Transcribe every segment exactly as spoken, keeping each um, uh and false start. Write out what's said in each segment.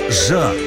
жар.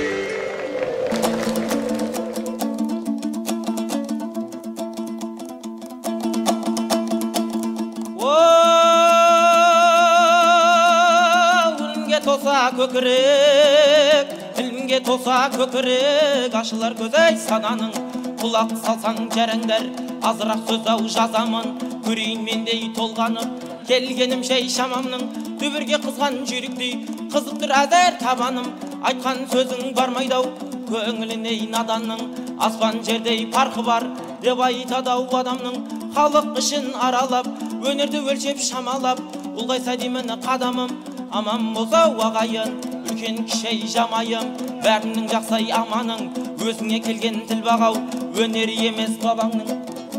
Тоса көкірек, тілімге тоса көкірек, ашылар көзей сананың, құлақ салсаң жараңдар, азырақ сөз ау жазамын, көрейін мендей толғанып, келгенім шей шамамның, төбірге қызған жүйріктей, қызықтыр әзір табаным, айтқан сөзің бармайдау, көңіліней наданның, аспан жердей парқы бар, деп айтадау адамның, халық ішін аралап, өнерді өлшеп шамалап, ұлғайса деймін қадамым, аман болса ағайын, үлкен кішей жамайым, бәрінің жақсай аманың, өзіңе келген тіл бағау, өнер емес бабаңның.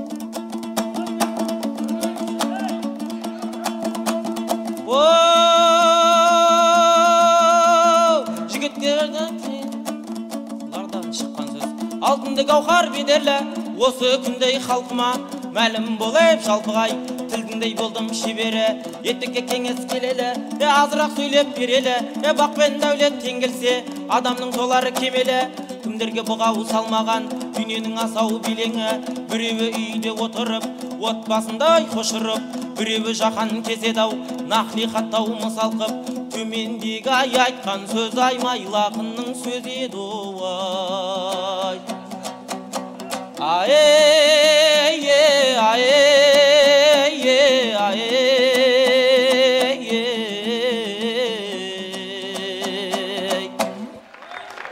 Жігіттердің бұлардан шыққан сөз, алтынды гауһар бедерлі, осы күндей халқыма мәлім болып жалпығай, тілдіңдей болдым шебері, еттікке кеңес келелі, е азырақ сөйлеп берелі, е бақ пен дәулет теңгелсе, адамның солары кемелі, кімдерге бұғау салмаған, дүниенің асау билеңі, біреуі үйде отырып, отбасындай қошырып, біреуі жақан кеседау, нақли хаттау мысал қып, төмендегі ай айтқан сөз аймайлақынның сөз еді ой. Ай